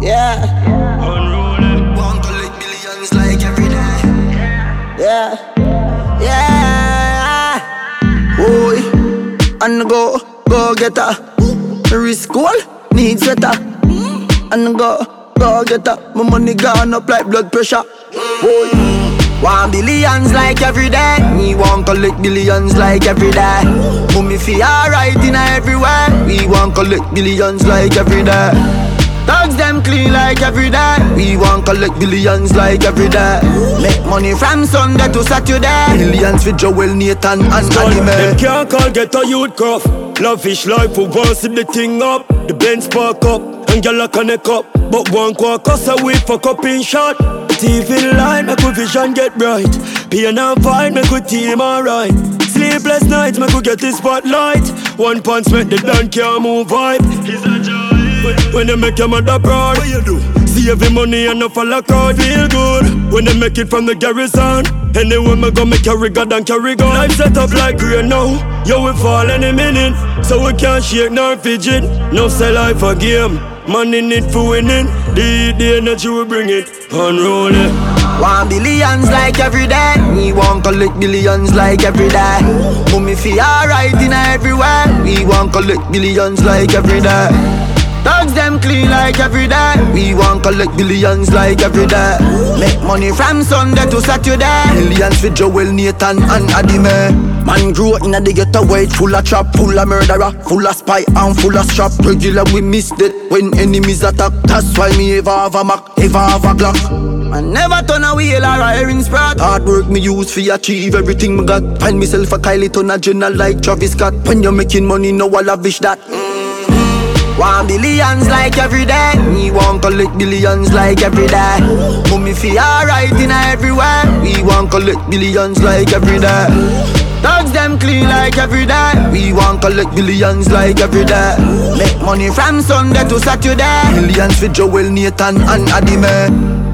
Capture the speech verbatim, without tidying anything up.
Yeah. Unruly. Want to lick billions like every day. Yeah. Yeah. Boy, and go, go get her. Risk goal, need setter. And go, go get her. My money gone up like blood pressure. Boy, want billions like every day. We want collect billions like every day. Mummy feel alright in everywhere. We want collect billions like every day. Dogs them clean like every day. We want collect billions like every day. Make money from Sunday to Saturday. Billions with Joel, Nathan and Anime. Them can't call get a youth craft. Lavish life who wants to the thing up. The Benz park up and gyal a connect up. But one quarter cost a week for cup in shot. T V line make we vision get bright. Pain and fight make we team alright. Sleepless nights make we get the spotlight. One punch make the dan can't move vibe. It's a joy. When they make your mother proud, what you do? Save your money and no follow crowd. Feel good when they make it from the garrison. Anyway me go make carry God and carry gun. Life set up like rain now. Yo we fall any minute, so we can't shake nor fidget. No say life a game, man in it for winning. The, the energy we bring it, unruly. Want billions like every day. We want collect billions like every day. Mummy feel alright in everywhere. We want collect billions like every day. Dogs them clean like every day. We want collect billions like every day. Make money from Sunday to Saturday. Billions with Joel, Nathan and Adime. Man grew up in a the ghetto wait, full of trap, full of murderer, full of spy and full of strap. Regular we missed it when enemies attack. That's why me ever have a Mac, ever have a Glock. Man never turn a wheel or a herring sprout. Hard work me use for achieve everything me got. Find myself a Kylie ton a journal like Travis Scott. When you're making money, no I lavish that. Want billions like every day. We want collect billions like every day. Mummy feel alright in everywhere. We want collect billions like every day. Dogs them clean like every day. We want collect billions like every day. Make money from Sunday to Saturday. Billions with Joel, Nathan and Adime.